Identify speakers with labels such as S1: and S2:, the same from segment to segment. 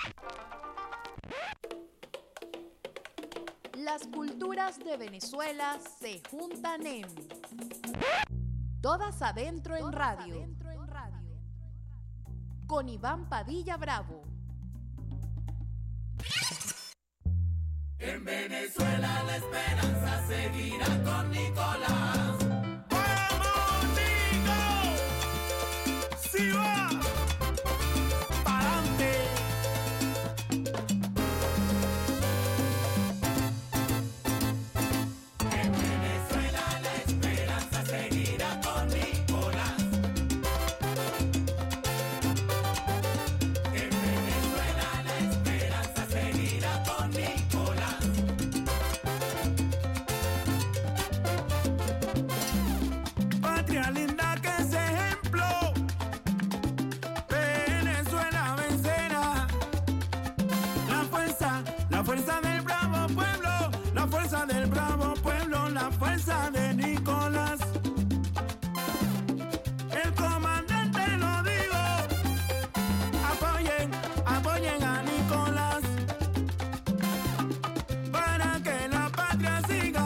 S1: Las culturas de Venezuela se juntan en Todas Adentro en Radio, con Iván Padilla Bravo.
S2: En Venezuela la esperanza seguirá con Nicolás. ¡Vamos, Nico! ¡Sí va! ¡Pa'lante! En Venezuela la esperanza seguirá con Nicolás. En Venezuela la esperanza seguirá con Nicolás. Patria linda que es ejemplo, Venezuela vencerá. La fuerza del bravo pueblo, la fuerza del bravo pueblo, la fuerza de Nicolás. El comandante lo digo, apoyen a Nicolás. Para que la patria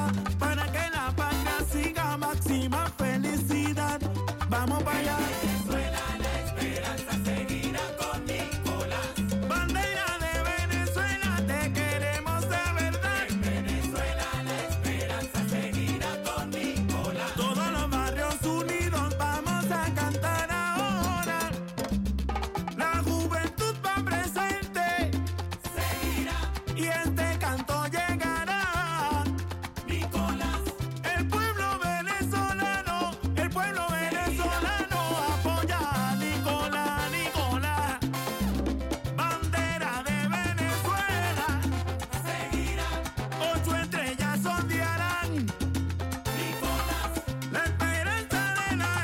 S2: siga, máxima felicidad. Vamos para allá. Venezuela, la esperanza seguirá con Nicolás. Bandera de Venezuela, te queremos de verdad. En Venezuela la esperanza seguirá con Nicolás. Todos los barrios unidos vamos a cantar ahora. La juventud va presente, seguirá, y este canto llegará. Nicolás, el pueblo venezolano apoya a Nicolás, Nicolás. Bandera de Venezuela, seguirá, 8 estrellas ondearán. Nicolás, la esperanza de la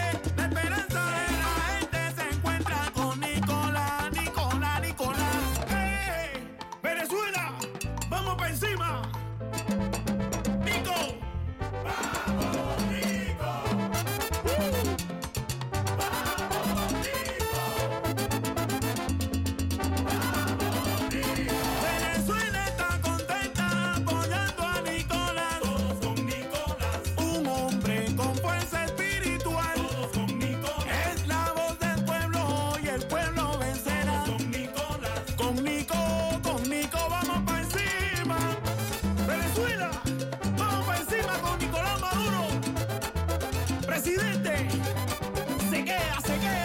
S2: gente se encuentra con Nicolás, Nicolás, Nicolás. ¡Hey! Venezuela, vamos para encima. Nico, vamos Nico. Vamos Nico. Venezuela está contenta apoyando a Nicolás. Todos con Nicolás. Un hombre con fuerza espiritual. Todos con Nicolás. Es la voz del pueblo y el pueblo vencerá. Todos con Nicolás. Con Nico vamos para encima. Venezuela, vamos para encima con Nicolás Maduro. Presidente, se queda.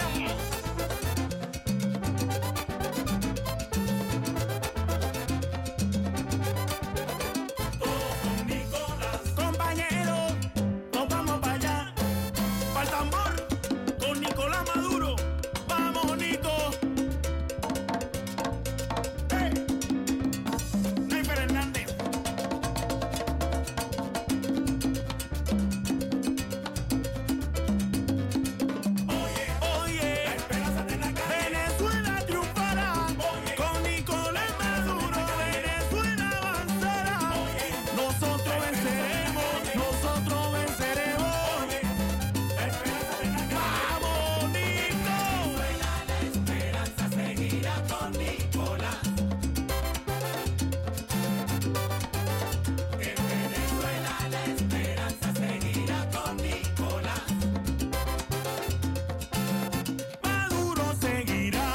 S2: Todos con Nicolás. Compañeros, nos vamos para allá. Para el tambor, con Nicolás Maduro. Vamos, Nico. Ney Fernández. Oye, la esperanza de la calle. Venezuela triunfará. Con Nicolás Maduro, Venezuela avanzará. Nosotros venceremos. La esperanza de la calle. ¡Vamos, Nico! La esperanza seguirá con Nicolás. En Venezuela la esperanza seguirá con Nicolás. Maduro seguirá.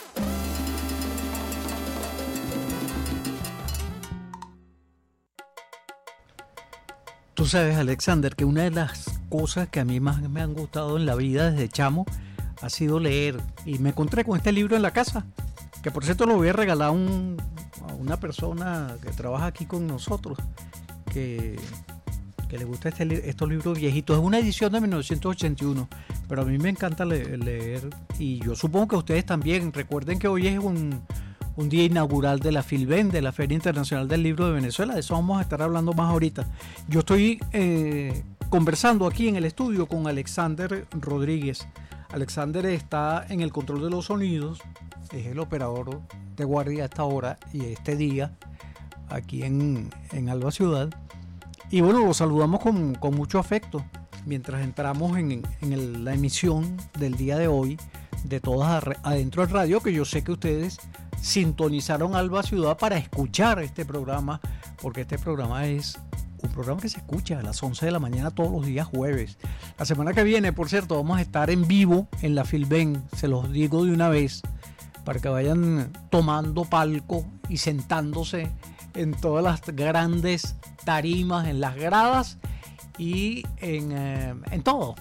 S3: Tú sabes, Alexander, que una de las cosas que a mí más me han gustado en la vida desde chamo ha sido leer. Y me encontré con este libro en la casa, que por cierto lo voy a regalar a una persona que trabaja aquí con nosotros, que le gusta estos libros viejitos. Es una edición de 1981, pero a mí me encanta leer, y yo supongo que ustedes también. Recuerden que hoy es un día inaugural de la FILVEN, de la Feria Internacional del Libro de Venezuela. De eso vamos a estar hablando más ahorita. Yo estoy conversando aquí en el estudio con Alexander Rodríguez. Alexander está en el control de los sonidos, es el operador de guardia a esta hora y este día aquí en Alba Ciudad. Y bueno, lo saludamos con mucho afecto mientras entramos en la emisión del día de hoy de Todas Adentro en Radio, que yo sé que ustedes sintonizaron Alba Ciudad para escuchar este programa, porque este programa es un programa que se escucha a las 11 de la mañana todos los días jueves. La semana que viene, por cierto, vamos a estar en vivo en la Filben, se los digo de una vez, para que vayan tomando palco y sentándose en todas las grandes tarimas, en las gradas y en todo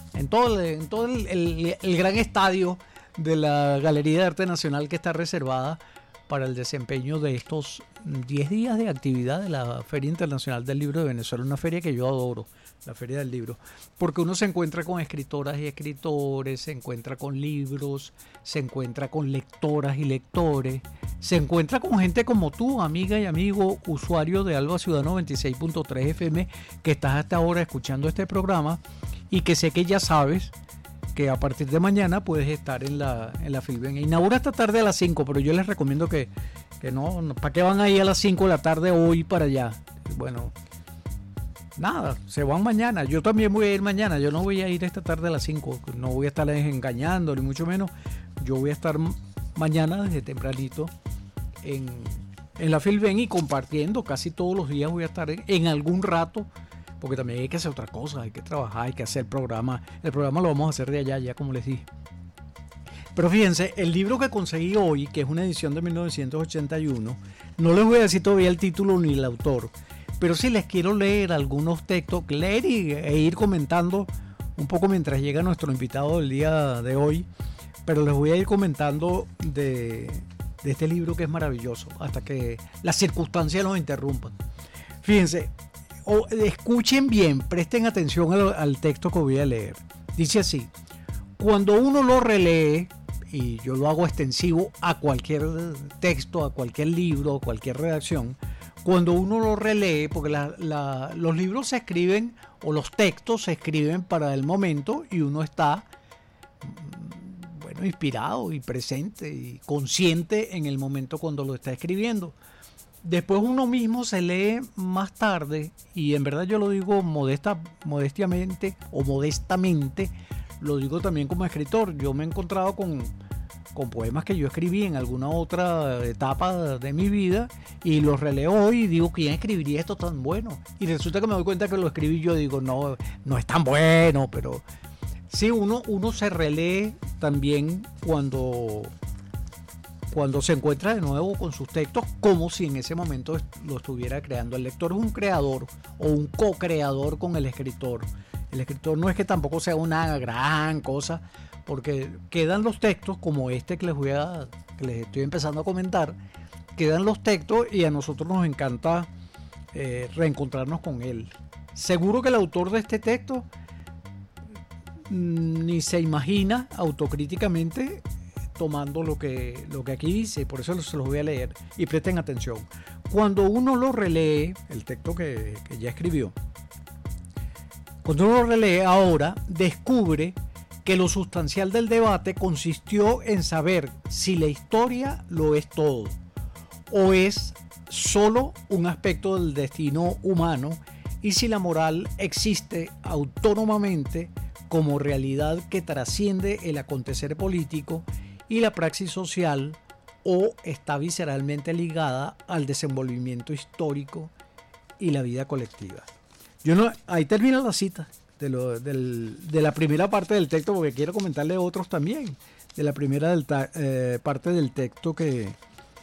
S3: el gran estadio de la Galería de Arte Nacional, que está reservada para el desempeño de estos 10 días de actividad de la Feria Internacional del Libro de Venezuela, una feria que yo adoro, la Feria del Libro, porque uno se encuentra con escritoras y escritores, se encuentra con libros, se encuentra con lectoras y lectores, se encuentra con gente como tú, amiga y amigo, usuario de Alba Ciudad 96.3 FM, que estás hasta ahora escuchando este programa y que sé que ya sabes que a partir de mañana puedes estar en la Filben. Inaugura esta tarde a las 5, pero yo les recomiendo que no, ¿para qué van ahí a las 5 de la tarde hoy para allá? Bueno, nada, se van mañana. Yo también voy a ir mañana. Yo no voy a ir esta tarde a las 5. No voy a estarles engañando, ni mucho menos. Yo voy a estar mañana desde tempranito en la Filben y compartiendo. Casi todos los días voy a estar en algún rato, porque también hay que hacer otra cosa, hay que trabajar, hay que hacer programa. El programa lo vamos a hacer de allá, ya como les dije. Pero fíjense, el libro que conseguí hoy, que es una edición de 1981, no les voy a decir todavía el título ni el autor, pero sí les quiero leer algunos textos, leer e ir comentando un poco mientras llega nuestro invitado del día de hoy, pero les voy a ir comentando de este libro que es maravilloso, hasta que las circunstancias nos interrumpan. Fíjense, escuchen bien, presten atención al texto que voy a leer. Dice así: cuando uno lo relee, y yo lo hago extensivo a cualquier texto, a cualquier libro, a cualquier redacción, cuando uno lo relee, porque los libros se escriben, o los textos se escriben para el momento, y uno está, bueno, inspirado y presente y consciente en el momento cuando lo está escribiendo. Después uno mismo se lee más tarde, y en verdad yo lo digo modestamente, lo digo también como escritor. Yo me he encontrado con poemas que yo escribí en alguna otra etapa de mi vida y los releo hoy y digo, ¿quién escribiría esto tan bueno? Y resulta que me doy cuenta que lo escribí yo, digo, no es tan bueno, pero sí, uno se relee también cuando se encuentra de nuevo con sus textos, como si en ese momento lo estuviera creando. El lector es un creador o un co-creador con el escritor. El escritor no es que tampoco sea una gran cosa, porque quedan los textos como este que les estoy empezando a comentar, quedan los textos y a nosotros nos encanta reencontrarnos con él. Seguro que el autor de este texto ni se imagina autocríticamente tomando lo que aquí dice, por eso se los voy a leer y presten atención. Cuando uno lo relee, el texto que ya escribió, cuando uno lo relee ahora, descubre que lo sustancial del debate consistió en saber si la historia lo es todo o es solo un aspecto del destino humano, y si la moral existe autónomamente como realidad que trasciende el acontecer político y la praxis social, o está visceralmente ligada al desenvolvimiento histórico y la vida colectiva. Ahí termina la cita de la primera parte del texto, porque quiero comentarle otros también, de la primera parte del texto que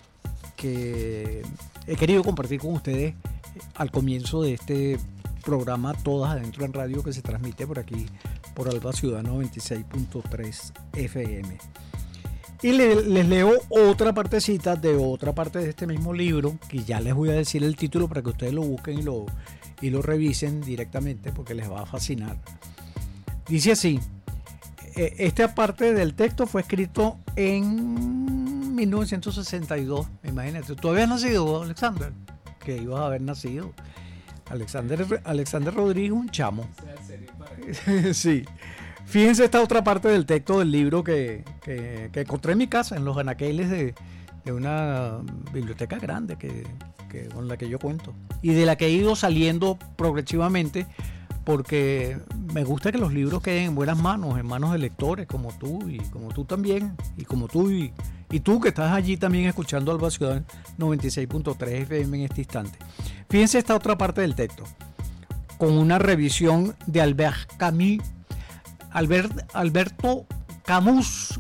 S3: he querido compartir con ustedes al comienzo de este programa Todas Adentro en Radio, que se transmite por aquí, por Alba Ciudad 96.3 FM. Y les leo otra partecita de otra parte de este mismo libro, que ya les voy a decir el título para que ustedes lo busquen y lo revisen directamente, porque les va a fascinar. Dice así: esta parte del texto fue escrito en 1962. Imagínate, tú habías nacido, Alexander, que ibas a haber nacido. Alexander Rodríguez, un chamo. Sí. Fíjense esta otra parte del texto del libro que encontré en mi casa, en los anaqueles de una biblioteca grande con la que yo cuento, y de la que he ido saliendo progresivamente porque me gusta que los libros queden en buenas manos, en manos de lectores como tú y como tú también, y como tú y tú que estás allí también escuchando Alba Ciudad 96.3 FM en este instante. Fíjense esta otra parte del texto, con una revisión de Albert Camus. Alberto Camus,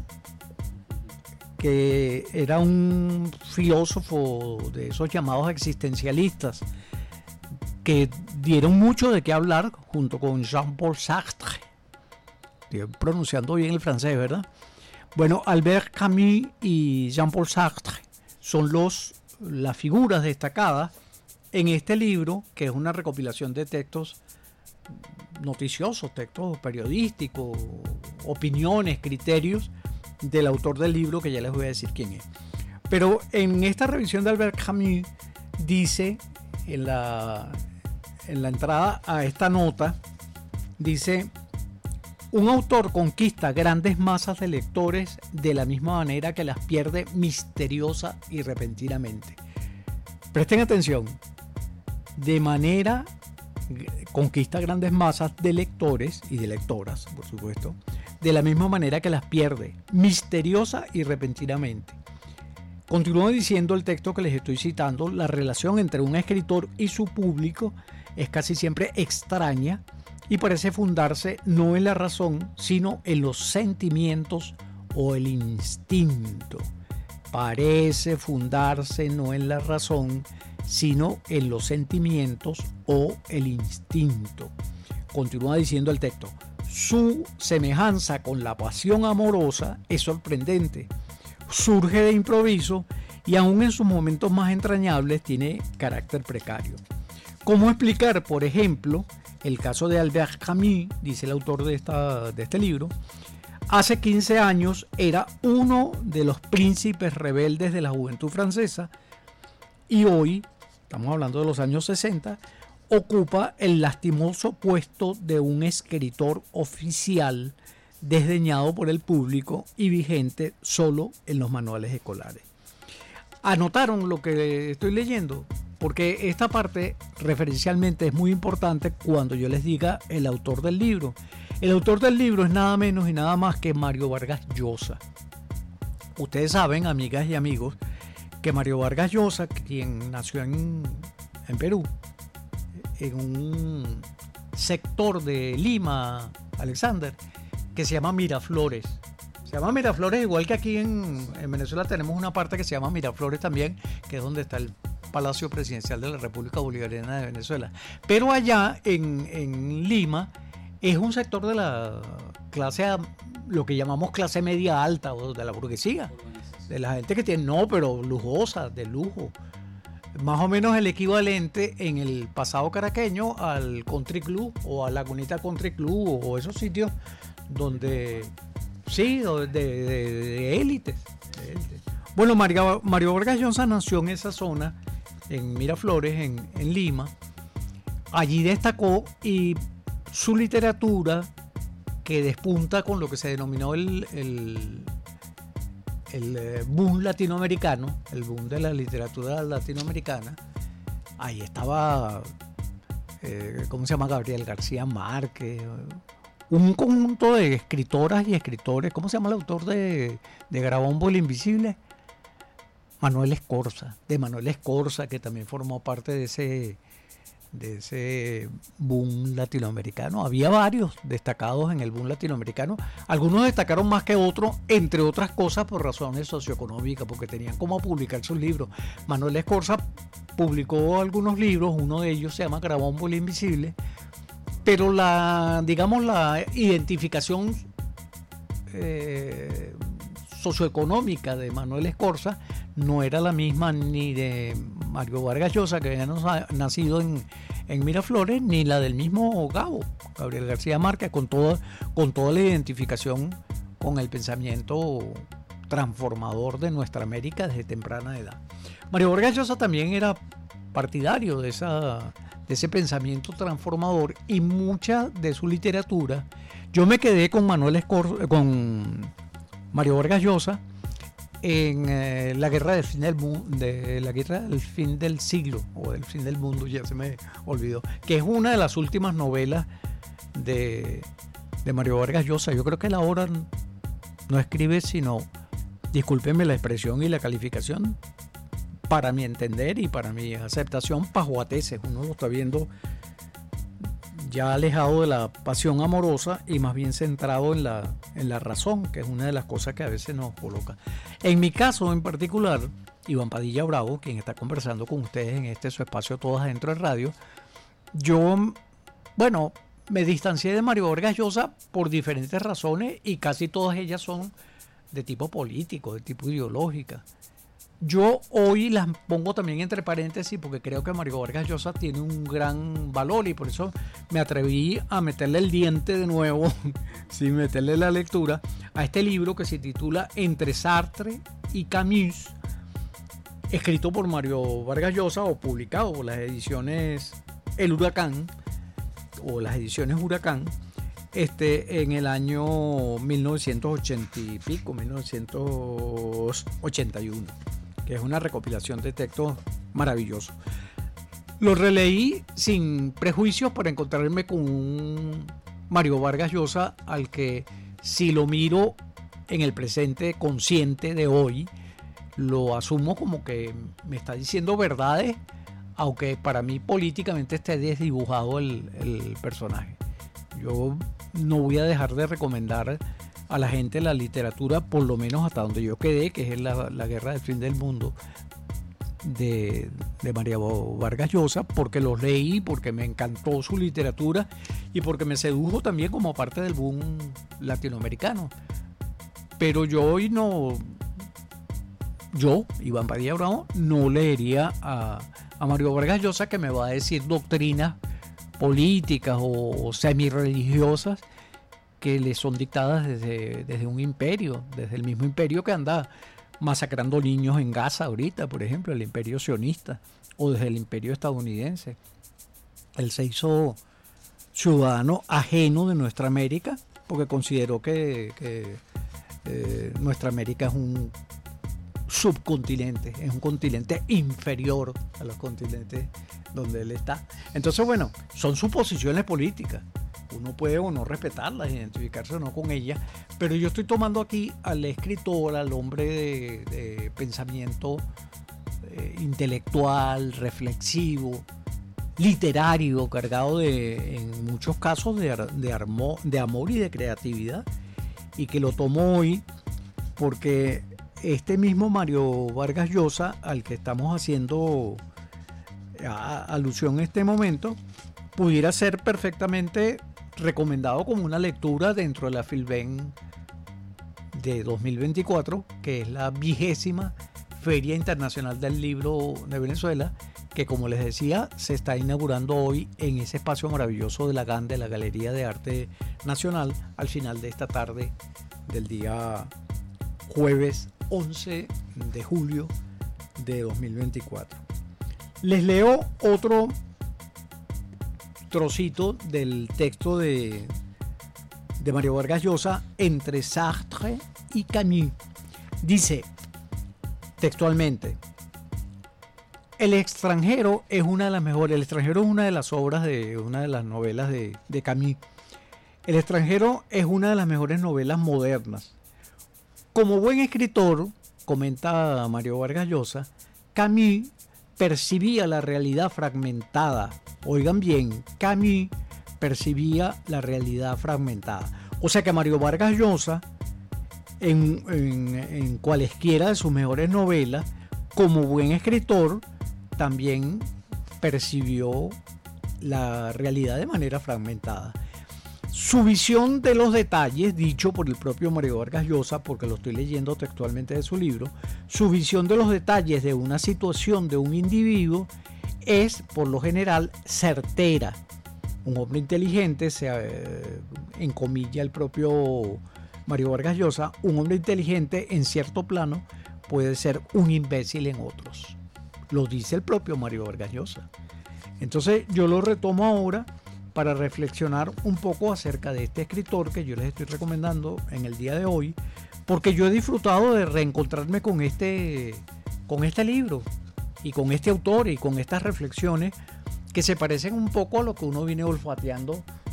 S3: que era un filósofo de esos llamados existencialistas, que dieron mucho de qué hablar junto con Jean-Paul Sartre. Estoy pronunciando bien el francés, ¿verdad? Bueno, Albert Camus y Jean-Paul Sartre son las figuras destacadas en este libro, que es una recopilación de textos noticiosos, textos periodísticos, opiniones, criterios del autor del libro, que ya les voy a decir quién es. Pero en esta revisión de Albert Camus dice, en la entrada a esta nota, dice: un autor conquista grandes masas de lectores de la misma manera que las pierde misteriosa y repentinamente. Presten atención. Conquista grandes masas de lectores y de lectoras, por supuesto, de la misma manera que las pierde misteriosa y repentinamente. Continúa diciendo el texto que les estoy citando: la relación entre un escritor y su público es casi siempre extraña y parece fundarse no en la razón, sino en los sentimientos o el instinto. Parece fundarse no en la razón, sino en los sentimientos o el instinto. Continúa diciendo el texto: su semejanza con la pasión amorosa es sorprendente. Surge de improviso y aún en sus momentos más entrañables tiene carácter precario. ¿Cómo explicar, por ejemplo, el caso de Albert Camus? Dice el autor de este libro: hace 15 años era uno de los príncipes rebeldes de la juventud francesa y hoy, estamos hablando de los años 60, ocupa el lastimoso puesto de un escritor oficial desdeñado por el público y vigente solo en los manuales escolares. ¿Anotaron lo que estoy leyendo? Porque esta parte referencialmente es muy importante cuando yo les diga el autor del libro. El autor del libro es nada menos y nada más que Mario Vargas Llosa. Ustedes saben, amigas y amigos, que Mario Vargas Llosa, quien nació en Perú, en un sector de Lima, Alexander, que se llama Miraflores. Se llama Miraflores, igual que aquí en Venezuela tenemos una parte que se llama Miraflores también, que es donde está el Palacio Presidencial de la República Bolivariana de Venezuela. Pero allá en Lima es un sector de la clase, lo que llamamos clase media alta, o de la burguesía, de la gente que tiene, no, pero lujosa, de lujo. Más o menos el equivalente en el pasado caraqueño al Country Club o a Lagunita Country Club o esos sitios donde, sí, de élites. Bueno, Mario Vargas Llosa nació en esa zona, en Miraflores, en Lima. Allí destacó y su literatura, que despunta con lo que se denominó el boom latinoamericano, el boom de la literatura latinoamericana. Ahí estaba, ¿cómo se llama? Gabriel García Márquez, un conjunto de escritoras y escritores. ¿Cómo se llama el autor de Grabombo el Invisible? Manuel Escorza, que también formó parte de ese boom latinoamericano. Había varios destacados en el boom latinoamericano. Algunos destacaron más que otros, entre otras cosas por razones socioeconómicas, porque tenían cómo publicar sus libros. Manuel Escorza publicó algunos libros, uno de ellos se llama Grabombo el Invisible, pero la identificación socioeconómica de Manuel Escorza no era la misma ni de Mario Vargas Llosa, que había nacido en Miraflores, ni la del mismo Gabriel García Márquez, con toda la identificación con el pensamiento transformador de nuestra América desde temprana edad. Mario Vargas Llosa también era partidario de ese pensamiento transformador, y mucha de su literatura, yo me quedé con con Mario Vargas Llosa en la guerra del fin del mundo, de la guerra del fin del siglo o del fin del mundo, ya se me olvidó, que es una de las últimas novelas de Mario Vargas Llosa. Yo creo que él ahora no escribe sino, discúlpenme la expresión y la calificación, para mi entender y para mi aceptación, pajuateces. Uno lo está viendo ya alejado de la pasión amorosa y más bien centrado en la razón, que es una de las cosas que a veces nos coloca. En mi caso en particular, Iván Padilla Bravo, quien está conversando con ustedes en su espacio Todos Adentro de Radio, yo, bueno, me distancié de Mario Vargas Llosa por diferentes razones y casi todas ellas son de tipo político, de tipo ideológica. Yo hoy las pongo también entre paréntesis porque creo que Mario Vargas Llosa tiene un gran valor y por eso me atreví a meterle el diente de nuevo, sin meterle la lectura, a este libro que se titula Entre Sartre y Camus, escrito por Mario Vargas Llosa o publicado por las ediciones El Huracán o las ediciones Huracán, en el año 1980 y pico, 1981, que es una recopilación de textos maravillosos. Lo releí sin prejuicios para encontrarme con un Mario Vargas Llosa al que, si lo miro en el presente consciente de hoy, lo asumo como que me está diciendo verdades, aunque para mí políticamente esté desdibujado el personaje. Yo no voy a dejar de recomendar a la gente la literatura, por lo menos hasta donde yo quedé, que es la Guerra del Fin del Mundo de Mario Vargas Llosa, porque los leí, porque me encantó su literatura y porque me sedujo también como parte del boom latinoamericano. Pero yo hoy Iván Padilla Bravo, no leería a Mario Vargas Llosa, que me va a decir doctrinas políticas o semi-religiosas que le son dictadas desde un imperio, desde el mismo imperio que anda masacrando niños en Gaza ahorita, por ejemplo, el imperio sionista, o desde el imperio estadounidense. Él se hizo ciudadano ajeno de nuestra América porque consideró que nuestra América es un subcontinente, es un continente inferior a los continentes donde él está. Entonces, bueno, son suposiciones políticas. Uno puede o no respetarlas, identificarse o no con ellas, pero yo estoy tomando aquí al escritor, al hombre de pensamiento intelectual, reflexivo, literario, cargado en muchos casos de amor y de creatividad, y que lo tomo hoy porque este mismo Mario Vargas Llosa, al que estamos haciendo alusión en este momento, pudiera ser perfectamente recomendado como una lectura dentro de la Filben de 2024, que es la 20ª Feria Internacional del Libro de Venezuela, que, como les decía, se está inaugurando hoy en ese espacio maravilloso de la GAN, de la Galería de Arte Nacional, al final de esta tarde del día jueves 11 de julio de 2024. Les leo otro trocito del texto de Mario Vargas Llosa, Entre Sartre y Camus. Dice textualmente: El extranjero es una de las mejores. El extranjero es una de las obras de una de las novelas de Camus. El extranjero es una de las mejores novelas modernas. Como buen escritor, comenta Mario Vargas Llosa, Camus percibía la realidad fragmentada. Oigan bien, Camus percibía la realidad fragmentada. O sea que Mario Vargas Llosa, en cualesquiera de sus mejores novelas, como buen escritor, también percibió la realidad de manera fragmentada. Su visión de los detalles, dicho por el propio Mario Vargas Llosa, porque lo estoy leyendo textualmente de su libro, su visión de los detalles de una situación de un individuo es, por lo general, certera. Un hombre inteligente, en comilla el propio Mario Vargas Llosa, un hombre inteligente en cierto plano puede ser un imbécil en otros. Lo dice el propio Mario Vargas Llosa. Entonces yo lo retomo ahora para reflexionar un poco acerca de este escritor que yo les estoy recomendando en el día de hoy, porque yo he disfrutado de reencontrarme con este libro y con este autor y con estas reflexiones que se parecen un poco a lo que uno viene olfateando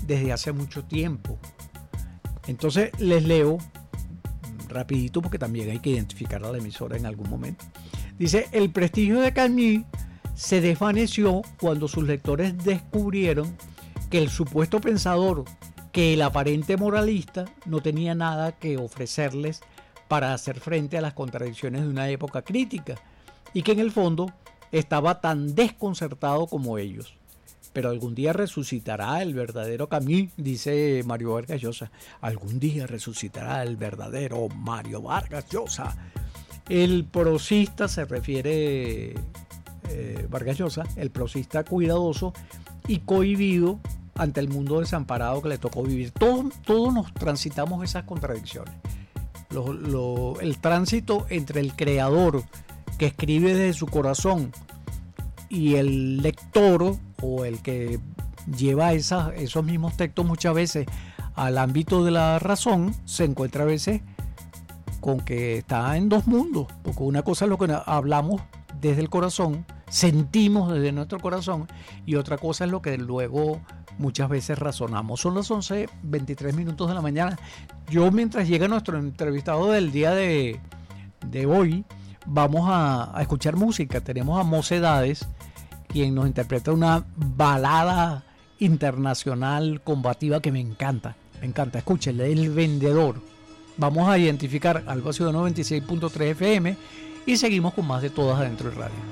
S3: desde hace mucho tiempo. Entonces les leo rapidito porque también hay que identificar a la emisora en algún momento. Dice: el prestigio de Camus se desvaneció cuando sus lectores descubrieron que el supuesto pensador, que el aparente moralista, no tenía nada que ofrecerles para hacer frente a las contradicciones de una época crítica, y que en el fondo estaba tan desconcertado como ellos. Pero algún día resucitará el verdadero Camus, dice Mario Vargas Llosa. Algún día resucitará el verdadero Mario Vargas Llosa. El prosista se refiere, Vargas Llosa, el prosista cuidadoso y cohibido ante el mundo desamparado que le tocó vivir. Todos nos transitamos esas contradicciones. El tránsito entre el creador que escribe desde su corazón y el lector o el que lleva esos mismos textos muchas veces al ámbito de la razón, se encuentra a veces con que está en dos mundos, porque una cosa es lo que hablamos desde el corazón, sentimos desde nuestro corazón, y otra cosa es lo que luego muchas veces razonamos. Son las 11:23 de la mañana. Yo, mientras llega nuestro entrevistado del día de hoy, vamos a escuchar música. Tenemos a Mocedades, quien nos interpreta una balada internacional combativa que me encanta. Escúchenle, El Vendedor. Vamos a identificar Alba Ciudad 96.3 FM y seguimos con más de Todas Adentro del Radio.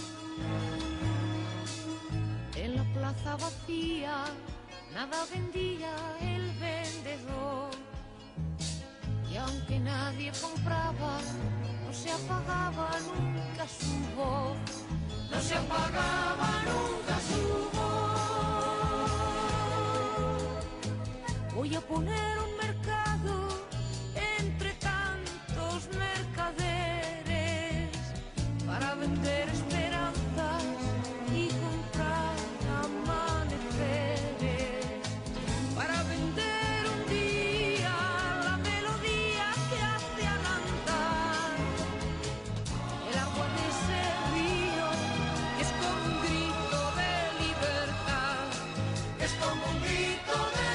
S4: En la plaza vacía nada vendía el vendedor, y aunque nadie compraba, no se apagaba nunca su voz. No se apagaba nunca su voz. Voy a poner un mercado entre tantos mercaderes para vender esperanzas y comprar amaneceres, para vender un día la melodía que hace adelantar el agua de ese río, que es como un grito de libertad, es como un grito de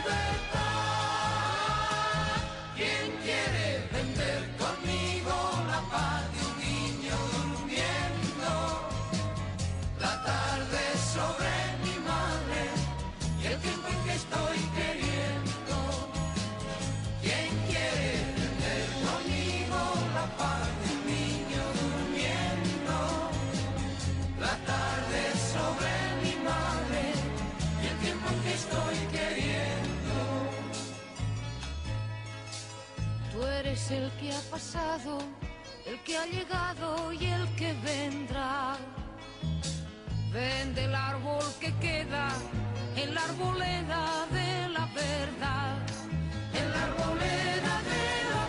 S4: libertad. ¿Quién quiere vender conmigo la paz de un niño durmiendo? La tarde sobre mi madre y el tiempo en que estoy queriendo. ¿Quién quiere vender conmigo la paz de un niño durmiendo? La tarde sobre mi madre y el tiempo en que estoy queriendo. Tú eres el que ha pasado, el que ha llegado y el que vendrá. Vende el árbol que queda en la arboleda de la verdad, en la arboleda de la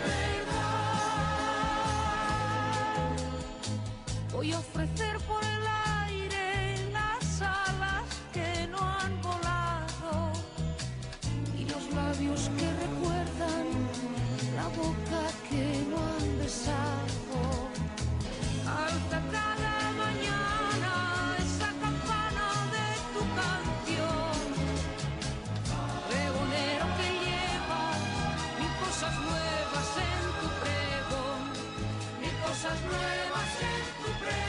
S4: verdad. Voy a ofrecer por el aire las alas que no han volado y los labios que recuerdan la boca que no han besado. Alza cada mañana esa campana de tu canción, pregonero que llevas mil cosas nuevas en tu pregón, mil cosas nuevas en tu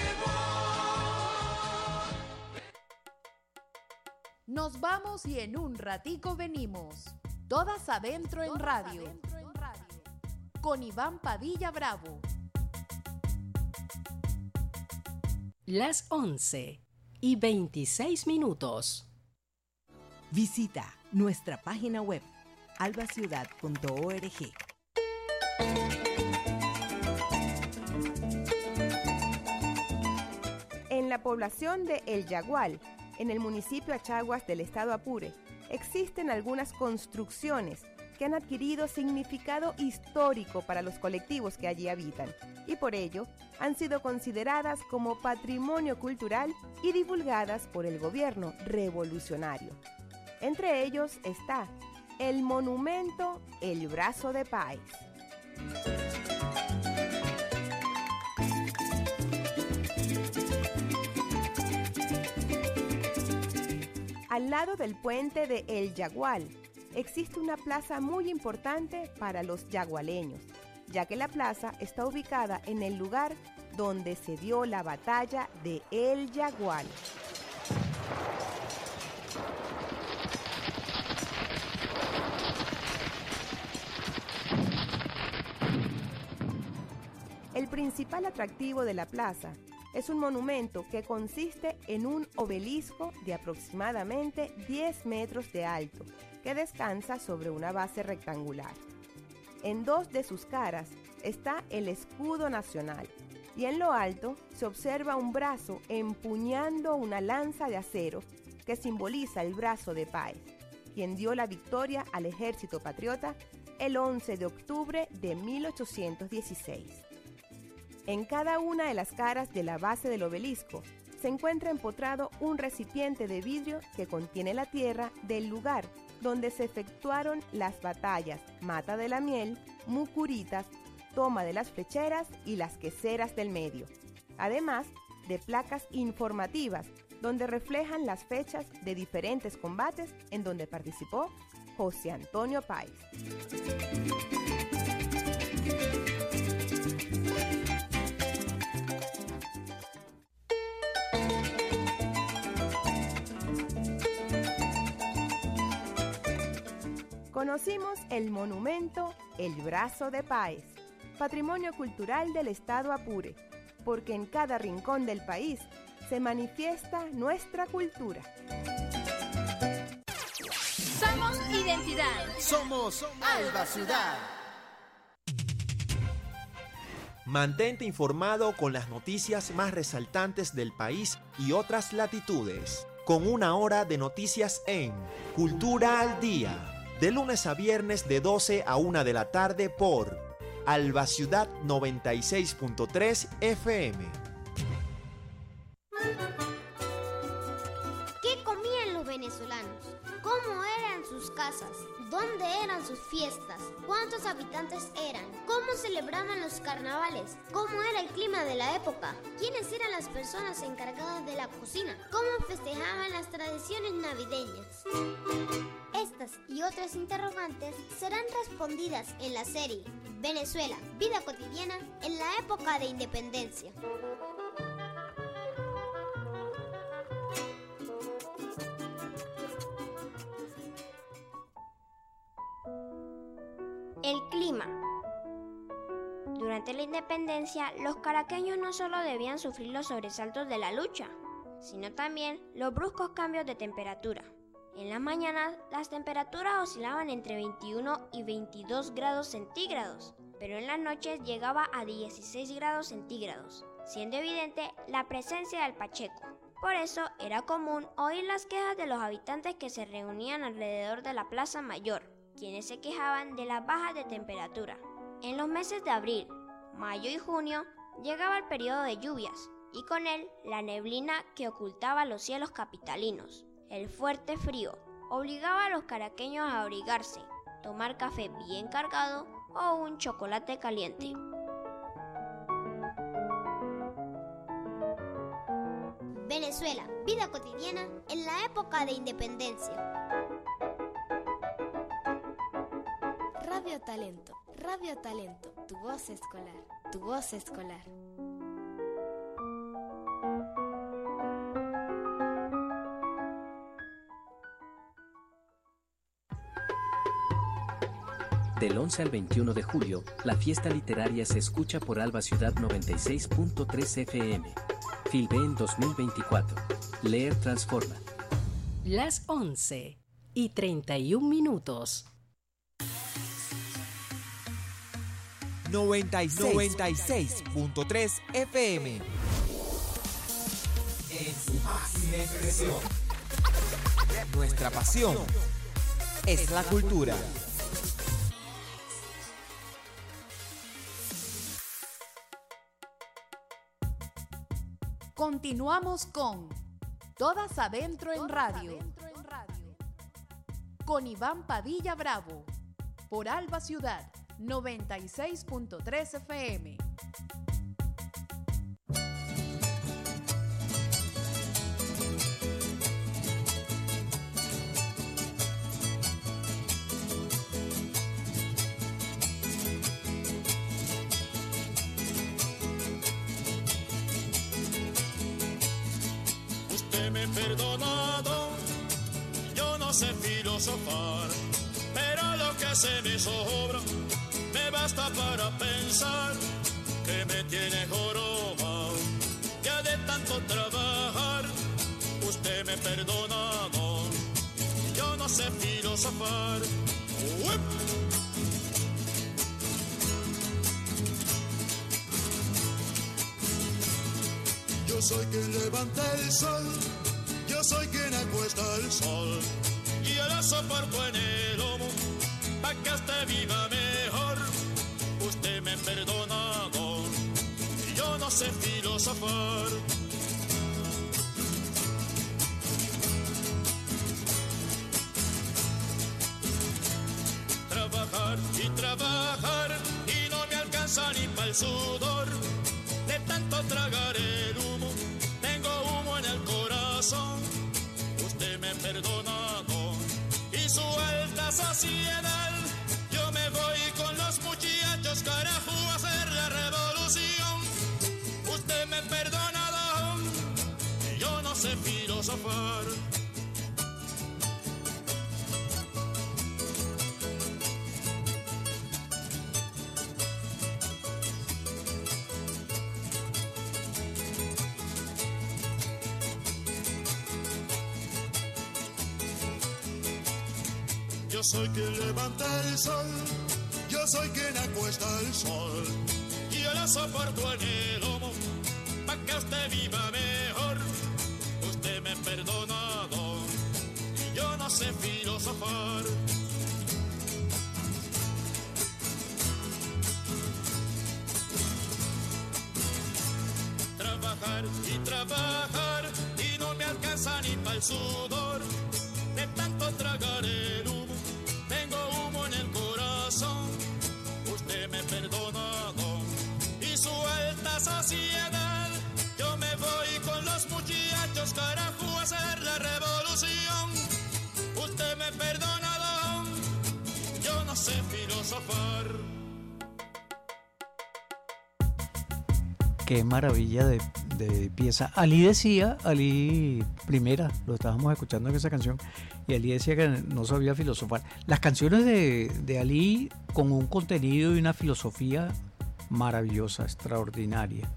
S4: pregón.
S1: Nos vamos y en un ratico venimos. Todas adentro en radio. Con Iván Padilla Bravo.
S5: Las 11:26.
S6: Visita nuestra página web albaciudad.org.
S7: En la población de El Yagual, en el municipio Achaguas del estado Apure, existen algunas construcciones que han adquirido significado histórico para los colectivos que allí habitan y por ello han sido consideradas como patrimonio cultural y divulgadas por el gobierno revolucionario. Entre ellos está el monumento El Brazo de Páez. Al lado del puente de El Yagual, existe una plaza muy importante para los yagualeños, ya que la plaza está ubicada en el lugar donde se dio la batalla de El Yagual. El principal atractivo de la plaza es un monumento que consiste en un obelisco de aproximadamente 10 metros de alto, que descansa sobre una base rectangular. En dos de sus caras está el escudo nacional y en lo alto se observa un brazo empuñando una lanza de acero que simboliza el brazo de Páez, quien dio la victoria al ejército patriota el 11 de octubre de 1816. En cada una de las caras de la base del obelisco se encuentra empotrado un recipiente de vidrio que contiene la tierra del lugar donde se efectuaron las batallas Mata de la Miel, Mucuritas, Toma de las Flecheras y las Queseras del Medio, además de placas informativas donde reflejan las fechas de diferentes combates en donde participó José Antonio Páez. Conocimos el monumento El Brazo de Páez, patrimonio cultural del Estado Apure, porque en cada rincón del país se manifiesta nuestra cultura.
S8: Somos identidad.
S9: Somos Alba Ciudad.
S10: Mantente informado con las noticias más resaltantes del país y otras latitudes, con una hora de noticias en Cultura al Día. De lunes a viernes de 12 a 1 de la tarde por Alba Ciudad 96.3 FM.
S11: ¿Qué comían los venezolanos? ¿Cómo eran sus casas? ¿Dónde eran sus fiestas? ¿Cuántos habitantes eran? ¿Cómo celebraban los carnavales? ¿Cómo era el clima de la época? ¿Quiénes eran las personas encargadas de la cocina? ¿Cómo festejaban las tradiciones navideñas? Estas y otras interrogantes serán respondidas en la serie Venezuela, vida cotidiana en la época de independencia. El clima. Durante la independencia, los caraqueños no solo debían sufrir los sobresaltos de la lucha, sino también los bruscos cambios de temperatura. En las mañanas, las temperaturas oscilaban entre 21 y 22 grados centígrados, pero en las noches llegaba a 16 grados centígrados, siendo evidente la presencia del Pacheco. Por eso era común oír las quejas de los habitantes que se reunían alrededor de la Plaza Mayor, quienes se quejaban de las bajas de temperatura. En los meses de abril, mayo y junio llegaba el periodo de lluvias, y con él la neblina que ocultaba los cielos capitalinos. El fuerte frío obligaba a los caraqueños a abrigarse, tomar café bien cargado o un chocolate caliente. Venezuela, vida cotidiana en la época de independencia.
S12: Radio Talento, tu voz escolar.
S13: Del 11 al 21 de julio, la fiesta literaria se escucha por Alba Ciudad 96.3 FM. Filben 2024. Leer transforma.
S5: Las 11:31.
S9: 96.3 FM. En su máxima expresión. Nuestra pasión es la cultura.
S1: Continuamos con Todas Adentro en Radio. Con Iván Padilla Bravo. Por Alba Ciudad 96.3 FM.
S2: perdonado. Yo no sé filosofar, pero lo que se me sobra me basta para pensar que me tiene joroba. Ya de tanto trabajar, usted me ha perdonado. Yo no sé filosofar. ¡Uep! Yo soy quien levanta el sol, yo soy quien acuesta el sol, y yo lo soporto en el lomo, pa' que usted viva mejor. Usted me ha perdonado, y yo no sé filosofar. Trabajar y trabajar, y no me alcanza ni para el sudor. De tanto tragar el humo, tengo humo en el corazón. Usted me ha perdonado, y su alta saciedad. Yo me voy con los muchachos, carajo, a hacer la revolución. Usted me ha perdonado, y yo no sé filosofar. Yo soy quien levanta el sol, yo soy quien acuesta el sol, y yo lo soporto en el lomo, pa' que usted viva mejor. Usted me ha perdonado, y yo no sé filosofar. Trabajar y trabajar, y no me alcanza ni para el sudor. De tanto tragar el humo, tengo humo en el corazón. Usted me ha perdonado, y su alta saciedad. Yo me voy con los muchachos, carajo, a hacer la revolución. Usted me ha perdonado, yo no sé filosofar.
S3: Qué maravilla de pieza. Ali primera, lo estábamos escuchando en esa canción, y Ali decía que no sabía filosofar. Las canciones de Ali con un contenido y una filosofía maravillosa, extraordinaria.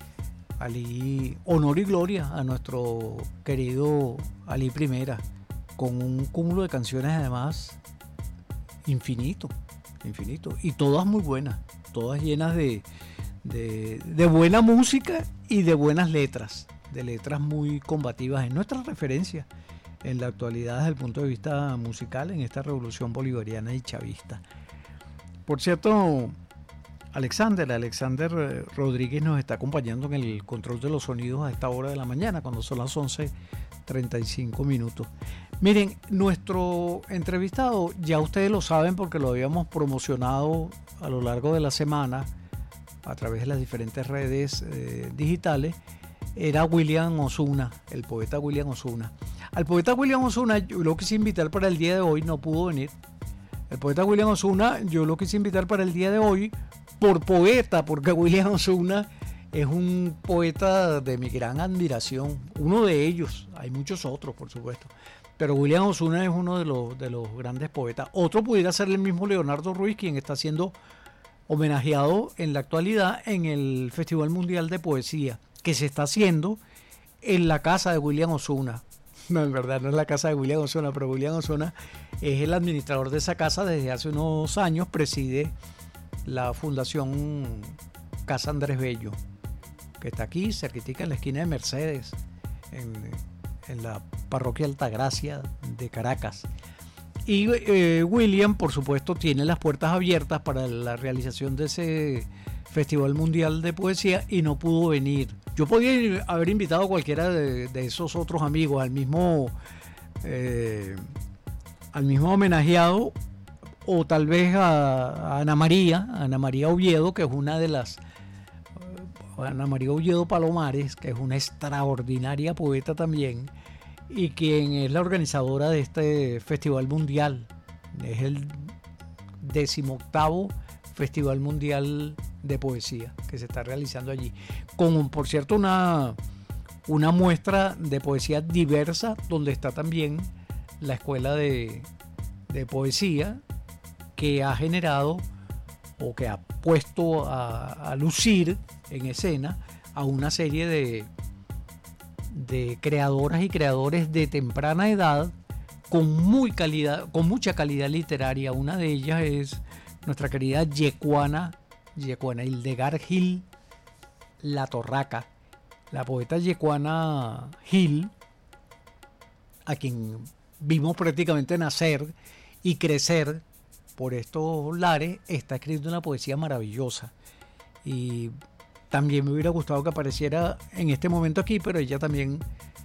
S3: Ali, honor y gloria a nuestro querido Ali primera, con un cúmulo de canciones además infinito, y todas muy buenas, todas llenas de buena música y de buenas letras, de letras muy combativas. En nuestra referencia en la actualidad desde el punto de vista musical en esta revolución bolivariana y chavista. Por cierto, Alexander Rodríguez nos está acompañando en el control de los sonidos a esta hora de la mañana, cuando son las 11:35 minutos. Miren, nuestro entrevistado, ya ustedes lo saben porque lo habíamos promocionado a lo largo de la semana a través de las diferentes redes digitales, era William Osuna, el poeta William Osuna. Al poeta William Osuna yo lo quise invitar para el día de hoy, no pudo venir. El poeta William Osuna yo lo quise invitar para el día de hoy por poeta, porque William Osuna es un poeta de mi gran admiración, uno de ellos, hay muchos otros por supuesto, pero William Osuna es uno de los grandes poetas. Otro pudiera ser el mismo Leonardo Ruiz, quien está siendo homenajeado en la actualidad en el Festival Mundial de Poesía, que se está haciendo en la casa de William Osuna. No, en verdad no es la casa de William Osuna, pero William Osuna es el administrador de esa casa desde hace unos años, preside la Fundación Casa Andrés Bello, que está aquí cerquitica en la esquina de Mercedes, en la parroquia Altagracia de Caracas. Y William, por supuesto, tiene las puertas abiertas para la realización de ese Festival Mundial de Poesía y no pudo venir. Yo podía haber invitado a cualquiera de esos otros amigos, al mismo homenajeado, o tal vez a Ana María Oviedo, que es una de las... Ana María Oviedo Palomares, que es una extraordinaria poeta también, y quien es la organizadora de este Festival Mundial. Es el 18º Festival Mundial de Poesía que se está realizando allí, con, por cierto, una una muestra de poesía diversa, donde está también la escuela de poesía, que ha generado o que ha puesto a lucir en escena a una serie de creadoras y creadores de temprana edad con mucha calidad literaria. Una de ellas es nuestra querida Yecuana Hildegard Gil La Torraca, la poeta Yecuana Gil, a quien vimos prácticamente nacer y crecer por estos lares, está escribiendo una poesía maravillosa. Y también me hubiera gustado que apareciera en este momento aquí, pero ella también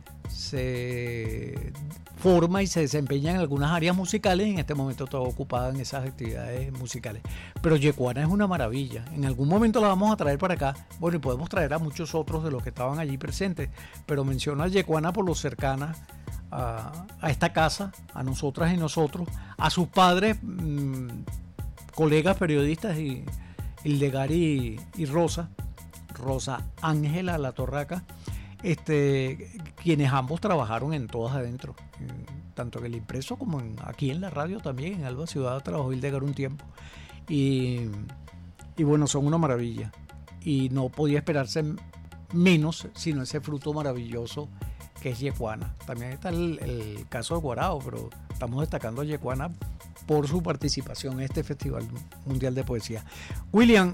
S3: se forma y se desempeña en algunas áreas musicales. En este momento está ocupada en esas actividades musicales. Pero Yecuana es una maravilla. En algún momento la vamos a traer para acá. Bueno, y podemos traer a muchos otros de los que estaban allí presentes. Pero menciono a Yecuana por lo cercana a esta casa, a nosotras y nosotros, a sus padres, colegas periodistas, y Hildegard y Rosa Ángela La Torraca, quienes ambos trabajaron en Todas Adentro, tanto en el impreso como aquí en la radio también. En Alba Ciudad trabajó Hildegard un tiempo y bueno, son una maravilla, y no podía esperarse menos sino ese fruto maravilloso que es Yecuana. También está el caso de Guarao, pero estamos destacando a Yecuana por su participación en este Festival Mundial de Poesía. William,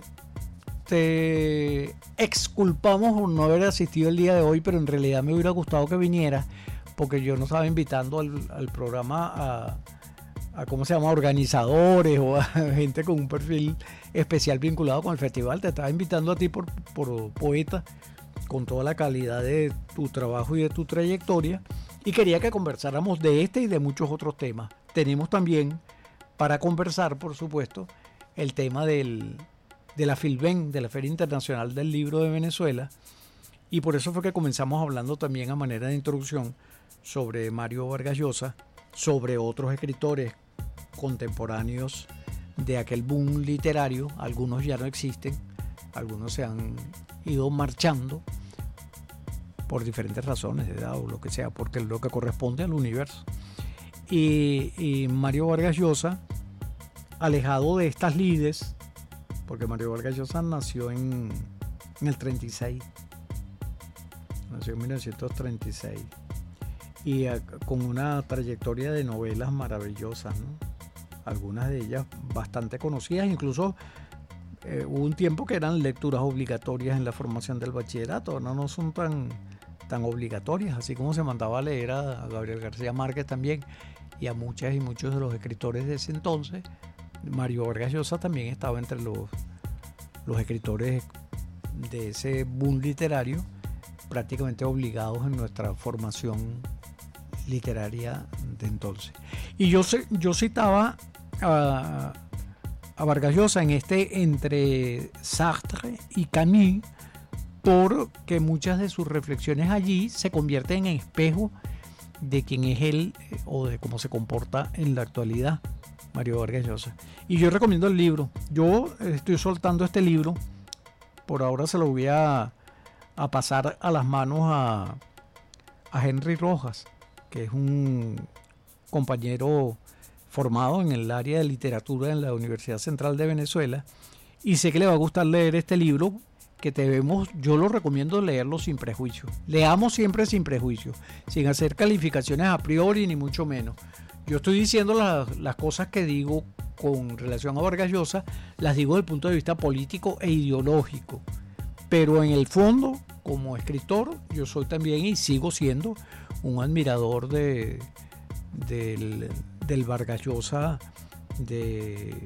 S3: te exculpamos por no haber asistido el día de hoy, pero en realidad me hubiera gustado que vinieras, porque yo no estaba invitando al programa a ¿cómo se llama?, organizadores o a gente con un perfil especial vinculado con el festival. Te estaba invitando a ti por poeta, con toda la calidad de tu trabajo y de tu trayectoria, y quería que conversáramos de este y de muchos otros temas. Tenemos también para conversar, por supuesto, el tema de la FILBEN, de la Feria Internacional del Libro de Venezuela, y por eso fue que comenzamos hablando también a manera de introducción sobre Mario Vargas Llosa, sobre otros escritores contemporáneos de aquel boom literario. Algunos ya no existen, algunos se han ido marchando por diferentes razones de edad o lo que sea, porque es lo que corresponde al universo. Y Mario Vargas Llosa, alejado de estas lides, porque Mario Vargas Llosa nació en el 36, nació en 1936, y con una trayectoria de novelas maravillosas, ¿no? Algunas de ellas bastante conocidas, incluso hubo un tiempo que eran lecturas obligatorias en la formación del bachillerato. Ahora no son tan obligatorias, así como se mandaba a leer a Gabriel García Márquez también, y a muchas y muchos de los escritores de ese entonces. Mario Vargas Llosa también estaba entre los escritores de ese boom literario, prácticamente obligados en nuestra formación literaria de entonces. Y yo citaba a Vargas Llosa en entre Sartre y Camus, porque muchas de sus reflexiones allí se convierten en espejo de quién es él o de cómo se comporta en la actualidad Mario Vargas Llosa. Y yo recomiendo el libro. Yo estoy soltando este libro, por ahora se lo voy a pasar a las manos a Henry Rojas, que es un compañero formado en el área de literatura en la Universidad Central de Venezuela, y sé que le va a gustar leer este libro, que yo lo recomiendo leerlo sin prejuicio. Leamos siempre sin prejuicio, sin hacer calificaciones a priori ni mucho menos. Yo estoy diciendo las cosas que digo con relación a Vargas Llosa, las digo desde el punto de vista político e ideológico, pero en el fondo, como escritor, yo soy también y sigo siendo un admirador del Vargas Llosa de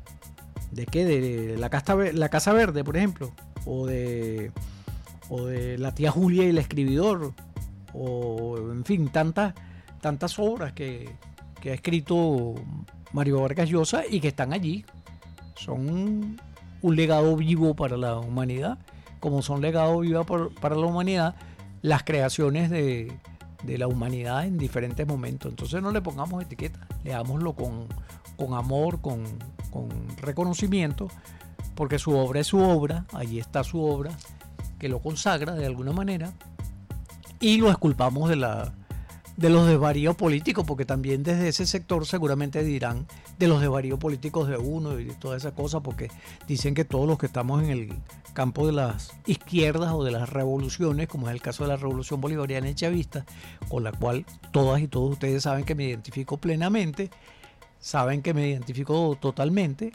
S3: la Casa Verde, por ejemplo, o de La tía Julia y el escribidor, o en fin, tantas obras que ha escrito Mario Vargas Llosa y que están allí. Son un legado vivo para la humanidad, como son legado vivo para la humanidad las creaciones de la humanidad en diferentes momentos. Entonces no le pongamos etiqueta, leámoslo con amor, con reconocimiento, porque su obra es su obra, allí está su obra, que lo consagra de alguna manera, y lo exculpamos de los desvaríos políticos, porque también desde ese sector seguramente dirán de los desvaríos políticos de uno y de toda esa cosa, porque dicen que todos los que estamos en el campo de las izquierdas o de las revoluciones, como es el caso de la revolución bolivariana y chavista, con la cual todas y todos ustedes saben que me identifico plenamente, saben que me identifico totalmente,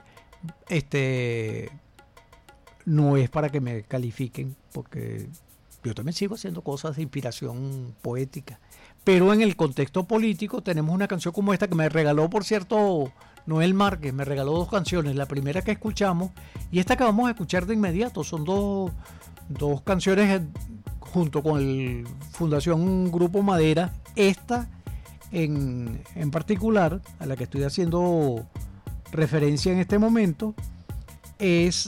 S3: no es para que me califiquen, porque yo también sigo haciendo cosas de inspiración poética. Pero en el contexto político tenemos una canción como esta que me regaló, por cierto, Noel Márquez. Me regaló 2 canciones. La primera que escuchamos y esta que vamos a escuchar de inmediato. Son dos canciones junto con el Fundación Grupo Madera. Esta en particular, a la que estoy haciendo referencia en este momento, es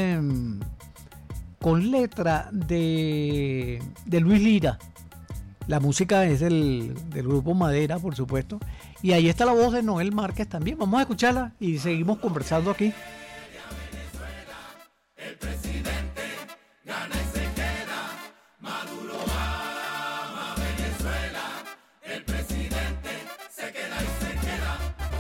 S3: con letra de Luis Lira. La música es del Grupo Madera, por supuesto. Y ahí está la voz de Noel Márquez también. Vamos a escucharla y seguimos conversando aquí.
S2: El presidente gana y se queda. Maduro ama a Venezuela. El presidente se queda y se queda.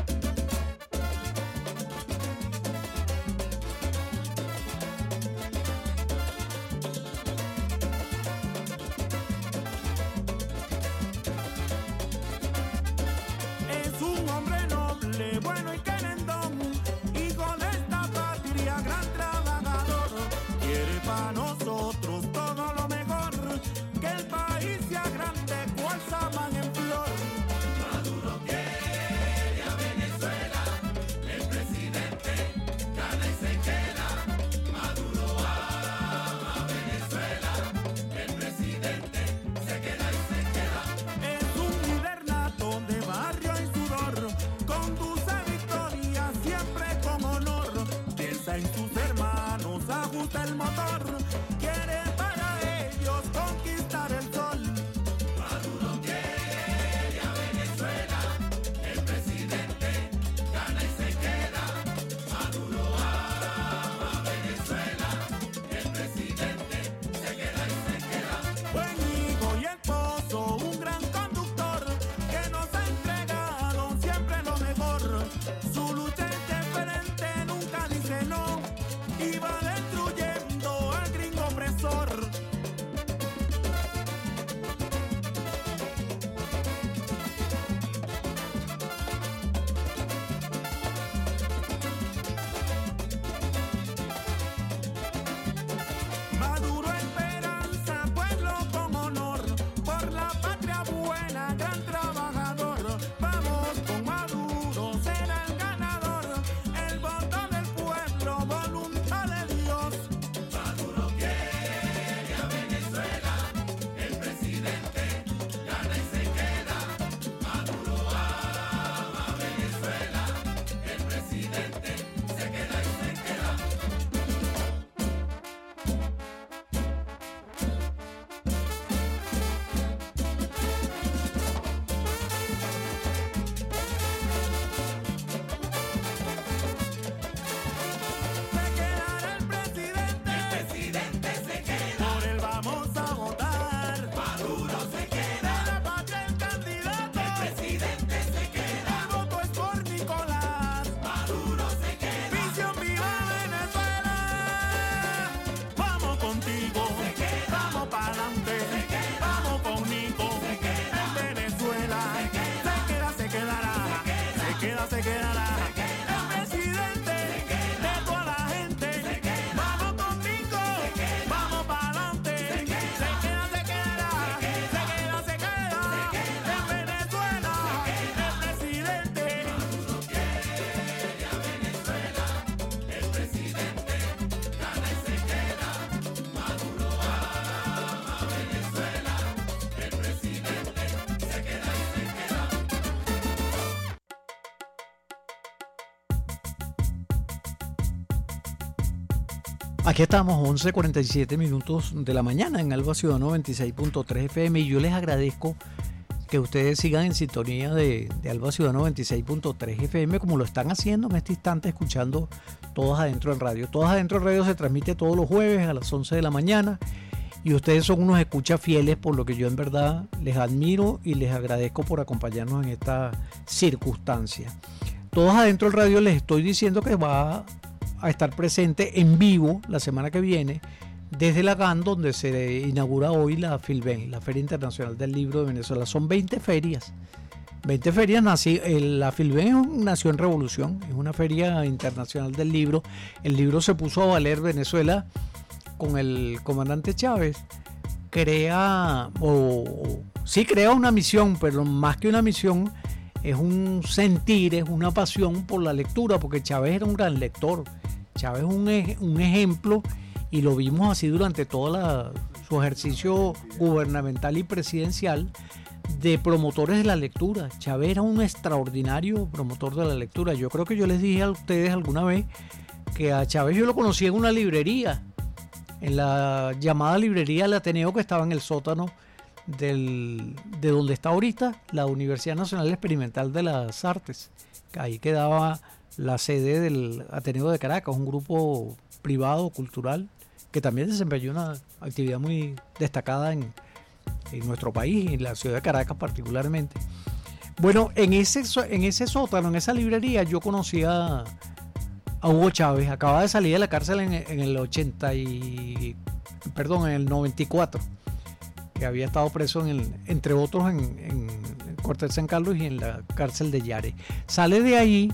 S2: Es un hombre noble, bueno y querendón, hijo de esta patria, gran trabajador. Quiere para nosotros todo lo mejor, que el país sea grande, cual saman en flor. Maduro quiere a Venezuela, el presidente gana y se queda. Maduro ama a Venezuela, el presidente se queda y se queda. Es un líder nato de barrio y sudor, conduce victoria siempre con honor. Piensa en sus hermanos, ajusta el motor, quiere para ellos conquistar el sol. Maduro quiere a Venezuela, el presidente gana y se queda. Maduro ama a Venezuela, el presidente se queda y se queda. Buen hijo y esposo, un gran conductor, que nos ha entregado siempre lo mejor. Su lucha es diferente, nunca dice no, y va destruyendo al gringo opresor. Maduro esperanza, pueblo con honor, por la patria buena, gran trabajador. Vamos con Maduro, será el ganador, el voto del pueblo, voluntad de Dios. Maduro quiere a Venezuela, el presidente gana y se queda. Maduro ama a Venezuela, el presidente se queda y se queda. Se quedará el presidente se queda, por él vamos a votar. Maduro se queda, de la patria el candidato, el presidente se queda, el voto es por Nicolás. Maduro se queda, visión viva Venezuela. Vamos contigo, vamos para adelante, vamos conmigo, en Venezuela. Se quedará, se quedará. El presidente de toda la gente. Vamos conmigo, vamos para adelante. Se queda, se quedará. Se queda, en Venezuela. El presidente. Maduro quiere a Venezuela. El presidente gana y se queda. Maduro ama a Venezuela. El presidente se queda y se queda.
S3: Aquí estamos, 11:47 minutos de la mañana en Alba Ciudad 96.3 FM, y yo les agradezco que ustedes sigan en sintonía de Alba Ciudad 96.3 FM, como lo están haciendo en este instante, escuchando Todas Adentro en Radio. Todas Adentro en Radio se transmite todos los jueves a las 11 de la mañana, y ustedes son unos escuchas fieles, por lo que yo en verdad les admiro y les agradezco por acompañarnos en esta circunstancia. Todos adentro del radio les estoy diciendo que va a estar presente en vivo la semana que viene desde la GAN, donde se inaugura hoy la FILBEN, la Feria Internacional del Libro de Venezuela. Son 20 ferias. 20 ferias, la FILBEN nació en Revolución, es una feria internacional del libro. El libro se puso a valer. Venezuela, con el comandante Chávez, crea una misión, pero más que una misión, es un sentir, es una pasión por la lectura, porque Chávez era un gran lector. Chávez es un ejemplo, y lo vimos así durante todo su ejercicio gubernamental y presidencial, de promotores de la lectura. Chávez era un extraordinario promotor de la lectura. Yo creo que yo les dije a ustedes alguna vez que a Chávez yo lo conocí en una librería, en la llamada librería del Ateneo, que estaba en el sótano de donde está ahorita la Universidad Nacional Experimental de las Artes. Ahí quedaba la sede del Ateneo de Caracas, un grupo privado, cultural, que también desempeñó una actividad muy destacada en nuestro país, en la ciudad de Caracas particularmente. Bueno, en ese sótano, en esa librería, yo conocí a Hugo Chávez. Acababa de salir de la cárcel en el 94, que había estado preso entre otros en el cuartel San Carlos y en la cárcel de Yare. Sale de ahí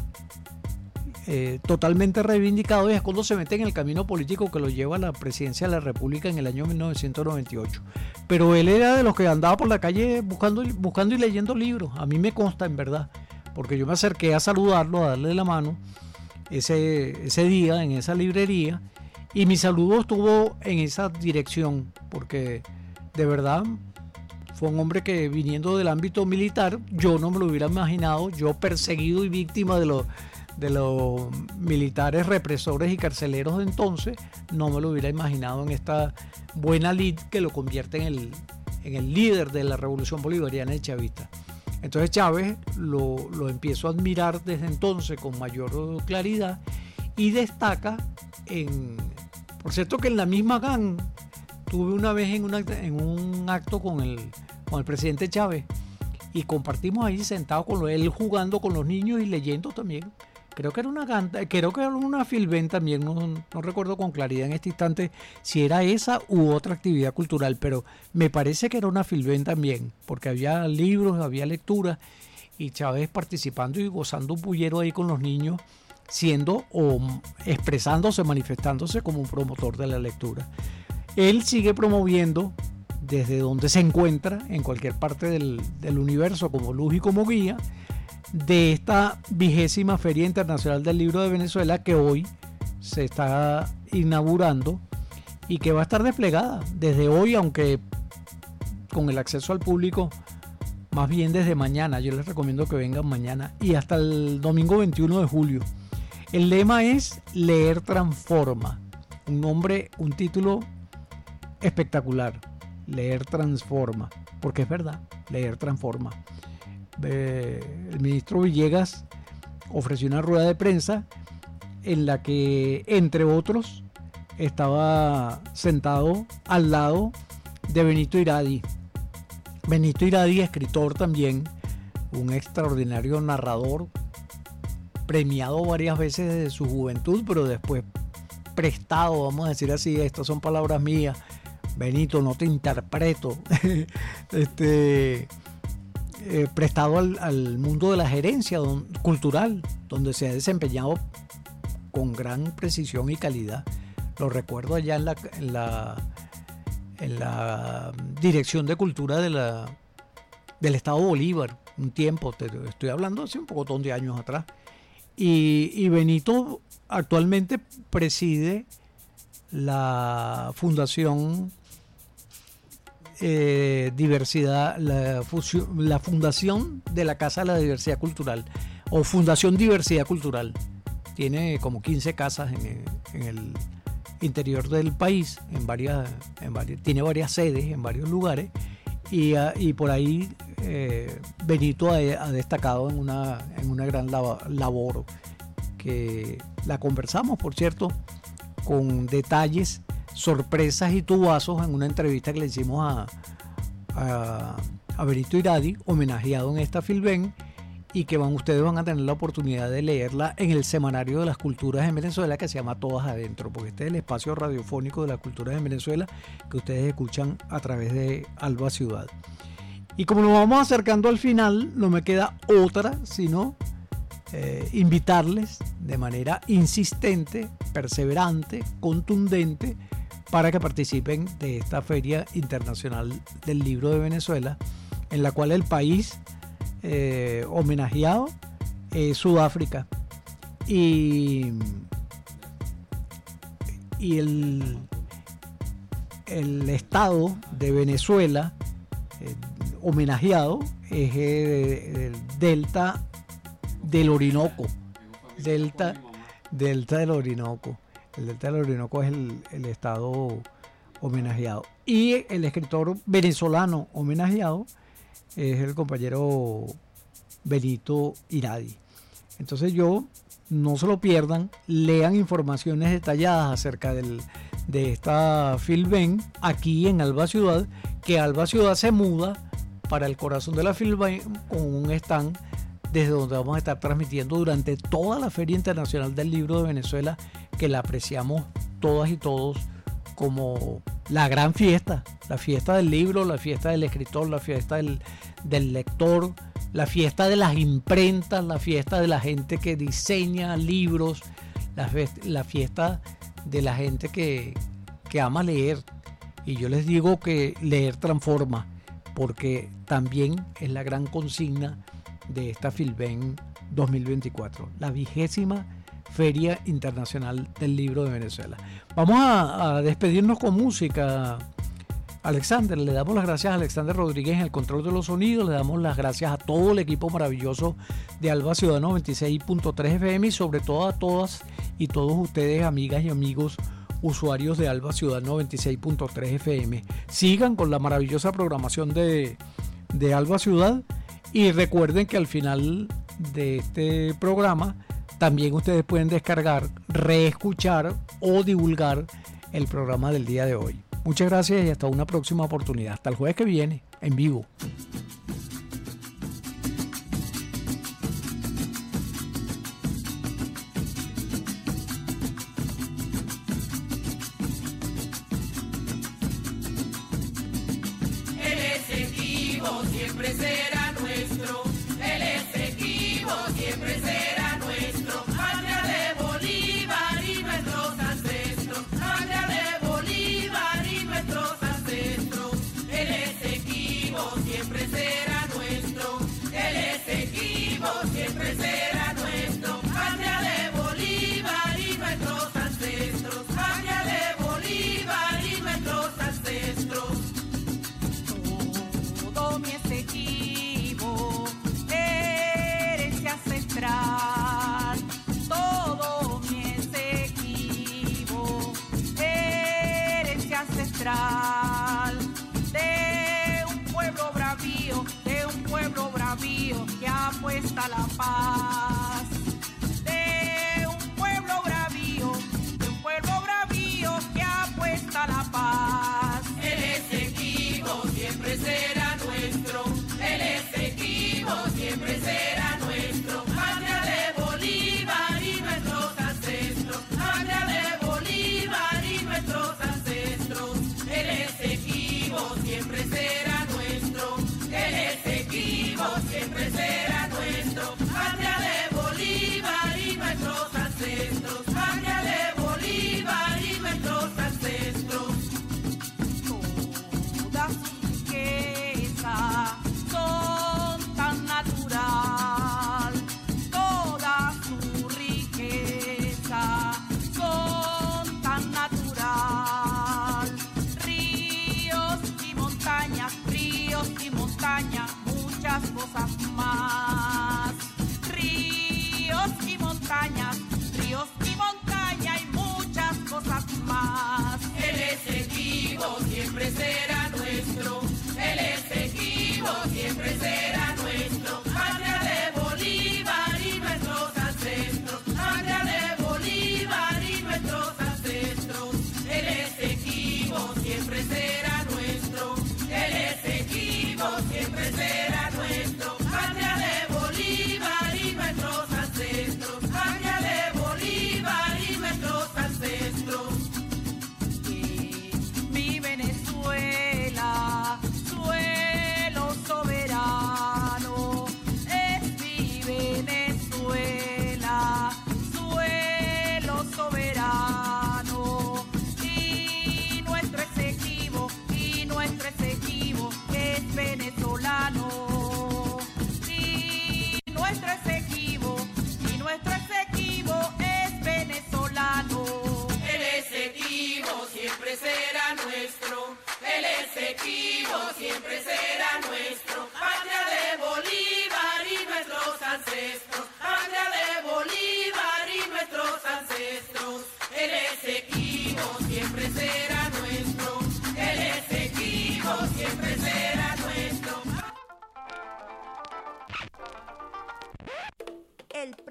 S3: totalmente reivindicado, y es cuando se mete en el camino político que lo lleva a la presidencia de la República en el año 1998. Pero él era de los que andaba por la calle buscando y leyendo libros. A mí me consta, en verdad, porque yo me acerqué a saludarlo, a darle la mano ese día en esa librería, y mi saludo estuvo en esa dirección, porque de verdad fue un hombre que, viniendo del ámbito militar, yo no me lo hubiera imaginado, yo perseguido y víctima de los militares represores y carceleros de entonces, no me lo hubiera imaginado en esta buena lid que lo convierte en el líder de la revolución bolivariana y chavista. Entonces Chávez lo empiezo a admirar desde entonces con mayor claridad, y destaca por cierto, que en la misma GAN tuve una vez en un acto con el presidente Chávez, y compartimos ahí sentados con él, jugando con los niños y leyendo también. Creo que era una FILBEN también, no recuerdo con claridad en este instante si era esa u otra actividad cultural, pero me parece que era una FILBEN también, porque había libros, había lectura, y Chávez participando y gozando un pullero ahí con los niños, siendo o expresándose, manifestándose como un promotor de la lectura. Él sigue promoviendo desde donde se encuentra, en cualquier parte del universo, como luz y como guía, de esta 20ª Feria Internacional del Libro de Venezuela, que hoy se está inaugurando y que va a estar desplegada desde hoy, aunque con el acceso al público más bien desde mañana. Yo les recomiendo que vengan mañana y hasta el domingo 21 de julio. El lema es Leer Transforma, un título espectacular. Leer transforma, porque es verdad, leer transforma. El ministro Villegas ofreció una rueda de prensa en la que, entre otros, estaba sentado al lado de Benito Iradi. Benito Iradi, escritor también, un extraordinario narrador, premiado varias veces desde su juventud, pero después prestado, vamos a decir así, estas son palabras mías, Benito, no te interpreto, prestado al mundo de la gerencia cultural, donde se ha desempeñado con gran precisión y calidad. Lo recuerdo allá en la Dirección de Cultura del Estado Bolívar, un tiempo, estoy hablando hace un pocotón de años atrás, y Benito actualmente preside la Fundación Diversidad, la Fundación de la Casa de la Diversidad Cultural, o Fundación Diversidad Cultural. Tiene como 15 casas en el interior del país, tiene varias sedes en varios lugares, y por ahí Benito ha destacado en una gran labor, que la conversamos, por cierto, con detalles sorpresas y tubazos en una entrevista que le hicimos a Benito Iradi, homenajeado en esta Filben, y que ustedes van a tener la oportunidad de leerla en el Semanario de las Culturas en Venezuela, que se llama Todas Adentro, porque este es el espacio radiofónico de las culturas en Venezuela que ustedes escuchan a través de Alba Ciudad. Y como nos vamos acercando al final, no me queda otra sino invitarles de manera insistente, perseverante, contundente, para que participen de esta Feria Internacional del Libro de Venezuela, en la cual el país homenajeado es Sudáfrica, y el estado de Venezuela homenajeado es el Delta del Orinoco. Delta del Orinoco. El Delta del Orinoco es el estado homenajeado. Y el escritor venezolano homenajeado es el compañero Benito Iradi. Entonces no se lo pierdan, lean informaciones detalladas acerca de esta Filben aquí en Alba Ciudad, que Alba Ciudad se muda para el corazón de la Filben con un stand desde donde vamos a estar transmitiendo durante toda la Feria Internacional del Libro de Venezuela, que la apreciamos todas y todos como la gran fiesta, la fiesta del libro, la fiesta del escritor, la fiesta del lector, la fiesta de las imprentas, la fiesta de la gente que diseña libros, la fiesta de la gente que ama leer. Y yo les digo que leer transforma, porque también es la gran consigna de esta Filben 2024, la 20ª Feria Internacional del Libro de Venezuela. Vamos a despedirnos con música. Alexander, le damos las gracias a Alexander Rodríguez en el control de los sonidos, le damos las gracias a todo el equipo maravilloso de Alba Ciudad 96.3 FM y sobre todo a todas y todos ustedes, amigas y amigos usuarios de Alba Ciudad 96.3 FM. Sigan con la maravillosa programación de Alba Ciudad, y recuerden que al final de este programa también ustedes pueden descargar, reescuchar o divulgar el programa del día de hoy. Muchas gracias y hasta una próxima oportunidad. Hasta el jueves que viene, en vivo.
S4: El Esequibo siempre será nuestro. El Esequibo siempre será nuestro. Patria de Bolívar y nuestros ancestros. Patria de Bolívar y nuestros ancestros. El Esequibo siempre será nuestro. El Esequibo siempre será nuestro. Patria de Bolívar y nuestros ancestros. Patria de Bolívar y nuestros ancestros.
S14: Todo mi Esequibo, herencia ancestral. Todo mi Esequibo, herencia ancestral. De un pueblo bravío que apuesta a la paz. De un pueblo bravío que apuesta a la paz.
S4: El Esequibo siempre será nuestro. El Esequibo siempre será nuestro. Patria de Bolívar y nuestros ancestros. Patria de Bolívar y nuestros ancestros. El Esequibo siempre será nuestro. El Esequibo siempre será nuestro. Patria de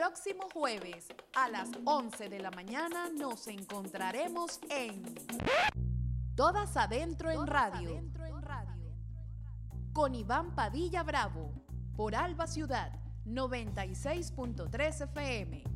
S1: próximo jueves a las 11 de la mañana nos encontraremos en Todas Adentro en Radio. Con Iván Padilla Bravo por Alba Ciudad 96.3 FM.